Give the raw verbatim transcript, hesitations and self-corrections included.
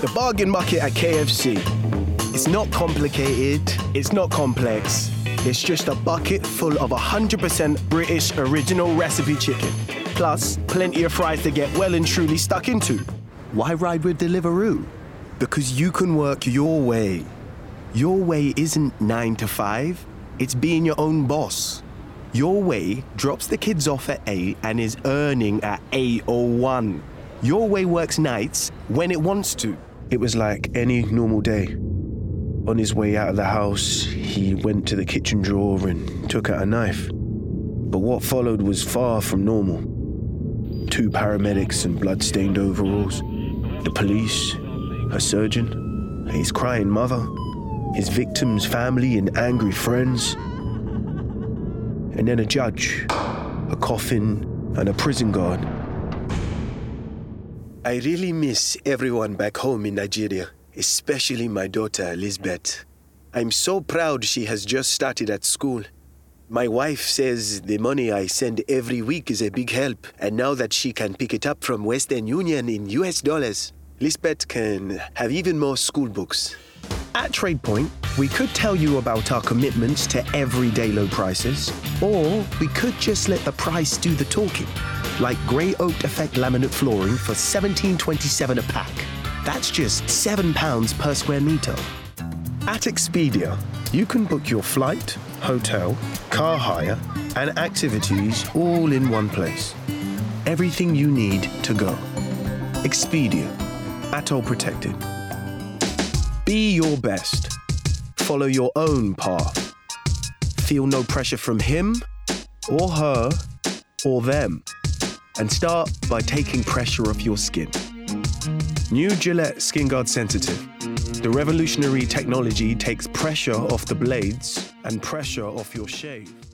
The bargain bucket at K F C. It's not complicated, it's not complex. It's just a bucket full of one hundred percent British original recipe chicken. Plus, plenty of fries to get well and truly stuck into. Why ride with Deliveroo? Because you can work your way. Your way isn't nine to five, it's being your own boss. Your way drops the kids off at eight and is earning at eight oh one. Your way works nights when it wants to. It was like any normal day. On his way out of the house, he went to the kitchen drawer and took out a knife. But what followed was far from normal. Two paramedics in blood-stained overalls, the police, a surgeon, his crying mother, his victim's family and angry friends, and then a judge, a coffin, and a prison guard. I really miss everyone back home in Nigeria, especially my daughter, Elizabeth. I'm so proud she has just started at school. My wife says the money I send every week is a big help, and now that she can pick it up from Western Union in U S dollars, Lisbeth can have even more school books. At TradePoint, we could tell you about our commitments to everyday low prices, or we could just let the price do the talking, like grey oak effect laminate flooring for seventeen twenty-seven a pack. That's just seven pounds per square metre. At Expedia, you can book your flight, hotel, car hire, and activities all in one place. Everything you need to go. Expedia, Atoll Protected. Be your best. Follow your own path. Feel no pressure from him, or her, or them. And start by taking pressure off your skin. New Gillette Skin Guard Sensitive. The revolutionary technology takes pressure off the blades and pressure off your shave.